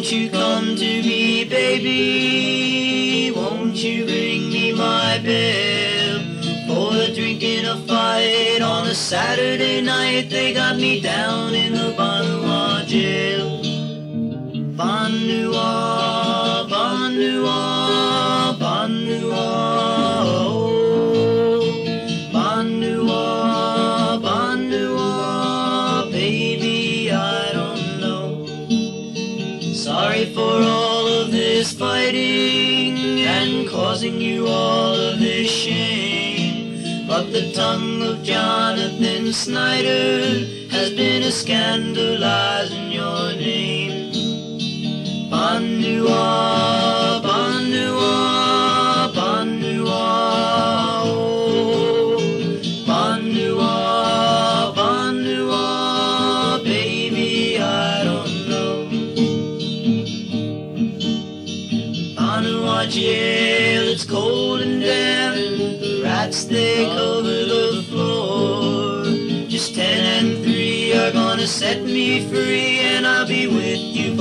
Won't you come to me, baby? Won't you bring me my bill? For a drink and a fight on a Saturday night, they got me down in the Banua jail. Banua, Banua, Banua, oh. Banua, Banua, baby, I don't know. Sorry for all of this fighting and causing you all of this shame, but the tongue of Jonathan Snyder has been a scandalizing your name. Banua, Banua, Banua, oh. Banua, Banua, baby, I don't know. Banua jail, it's cold and damp, the rats they cover the floor. Just 10 and 3 are gonna set me free, and I'll be with you